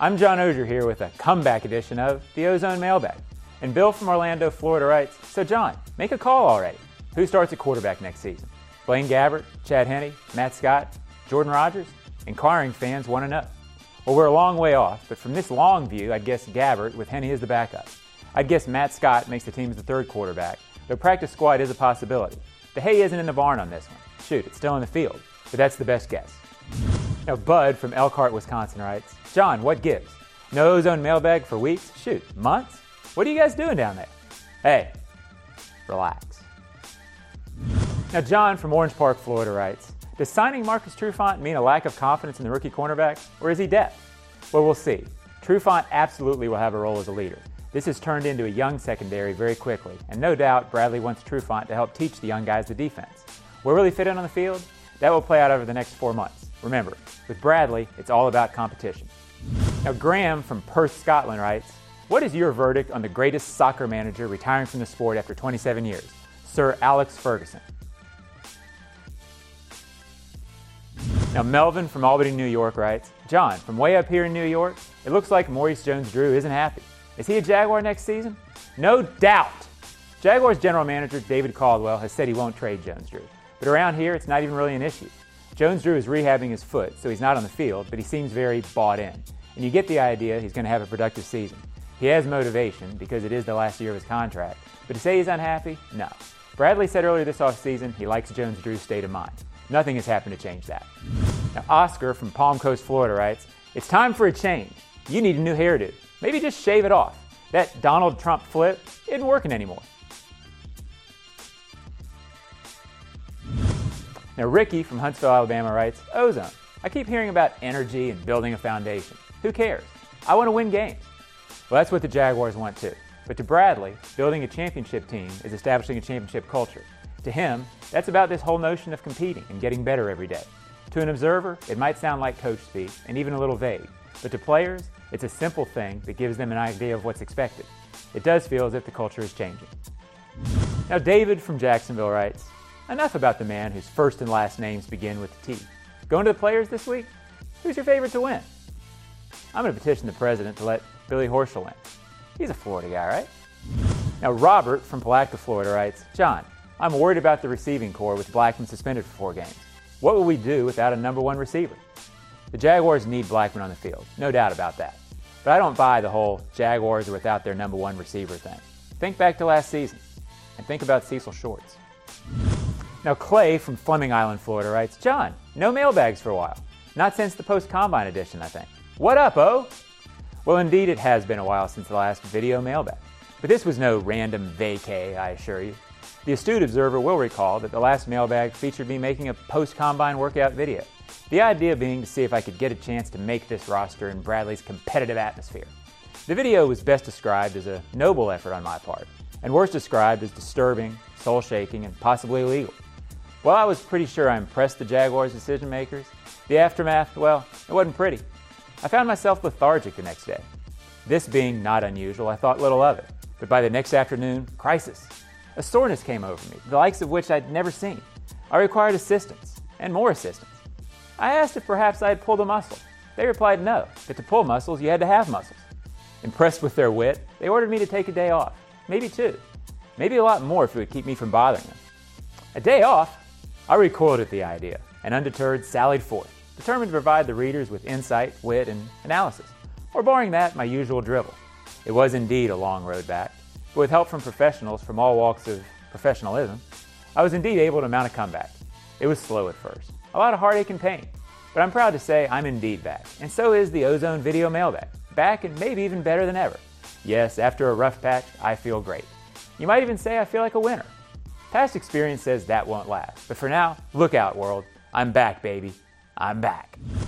I'm John Ogier here with a comeback edition of the Ozone Mailbag. And Bill from Orlando, Florida writes, "So John, make a call already. Who starts at quarterback next season? Blaine Gabbert, Chad Henne, Matt Scott, Jordan Rodgers? Inquiring fans want to know." Well, we're a long way off, but from this long view, I'd guess Gabbert with Henne as the backup. I'd guess Matt Scott makes the team as the third quarterback, though practice squad is a possibility. The hay isn't in the barn on this one. Shoot, it's still in the field, but that's the best guess. Now, Bud from Elkhart, Wisconsin writes, "John, what gives? No Ozone Mailbag for weeks? Shoot, months? What are you guys doing down there?" Hey, relax. Now, John from Orange Park, Florida writes, "Does signing Marcus Trufant mean a lack of confidence in the rookie cornerback, or is he depth?" Well, we'll see. Trufant absolutely will have a role as a leader. This has turned into a young secondary very quickly, and no doubt Bradley wants Trufant to help teach the young guys the defense. Where will he fit in on the field? That will play out over the next 4 months. Remember, with Bradley, it's all about competition. Now, Graham from Perth, Scotland writes, "What is your verdict on the greatest soccer manager retiring from the sport after 27 years, Sir Alex Ferguson?" Now, Melvin from Albany, New York writes, "John, from way up here in New York, it looks like Maurice Jones-Drew isn't happy. Is he a Jaguar next season?" No doubt! Jaguars general manager David Caldwell has said he won't trade Jones-Drew, but around here it's not even really an issue. Jones-Drew is rehabbing his foot, so he's not on the field, but he seems very bought in, and you get the idea he's going to have a productive season. He has motivation because it is the last year of his contract, but to say he's unhappy, no. Bradley said earlier this offseason he likes Jones-Drew's state of mind. Nothing has happened to change that. Now, Oscar from Palm Coast, Florida writes, "It's time for a change. You need a new hairdo. Maybe just shave it off. That Donald Trump flip isn't working anymore." Now, Ricky from Huntsville, Alabama writes, "Ozone, I keep hearing about energy and building a foundation. Who cares? I want to win games." Well, that's what the Jaguars want too. But to Bradley, building a championship team is establishing a championship culture. To him, that's about this whole notion of competing and getting better every day. To an observer, it might sound like coach speak and even a little vague. But to players, it's a simple thing that gives them an idea of what's expected. It does feel as if the culture is changing. Now, David from Jacksonville writes, "Enough about the man whose first and last names begin with T. Going to the players this week? Who's your favorite to win?" I'm going to petition the president to let Billy Horschel in. He's a Florida guy, right? Now, Robert from Palatka, Florida writes, "John, I'm worried about the receiving corps with Blackman suspended for 4 games. What will we do without a number 1 receiver?" The Jaguars need Blackman on the field, no doubt about that. But I don't buy the whole Jaguars are without their number 1 receiver thing. Think back to last season, and think about Cecil Shorts. Now, Clay from Fleming Island, Florida writes, "John, no mailbags for a while. Not since the post-combine edition, I think. What up, O?" Well, indeed, it has been a while since the last video mailbag. But this was no random vacay, I assure you. The astute observer will recall that the last mailbag featured me making a post-combine workout video. The idea being to see if I could get a chance to make this roster in Bradley's competitive atmosphere. The video was best described as a noble effort on my part, and worse described as disturbing, soul-shaking, and possibly illegal. While I was pretty sure I impressed the Jaguars' decision makers, the aftermath, well, it wasn't pretty. I found myself lethargic the next day. This being not unusual, I thought little of it. But by the next afternoon, crisis. A soreness came over me, the likes of which I'd never seen. I required assistance, and more assistance. I asked if perhaps I had pulled a muscle. They replied no, that to pull muscles, you had to have muscles. Impressed with their wit, they ordered me to take a day off, maybe 2. Maybe a lot more if it would keep me from bothering them. A day off? I recoiled at the idea, and undeterred sallied forth, determined to provide the readers with insight, wit, and analysis, or barring that, my usual drivel. It was indeed a long road back, but with help from professionals from all walks of professionalism, I was indeed able to mount a comeback. It was slow at first, a lot of heartache and pain, but I'm proud to say I'm indeed back, and so is the Ozone Video Mailbag, back and maybe even better than ever. Yes, after a rough patch, I feel great. You might even say I feel like a winner. Past experience says that won't last, but for now, look out, world. I'm back, baby. I'm back.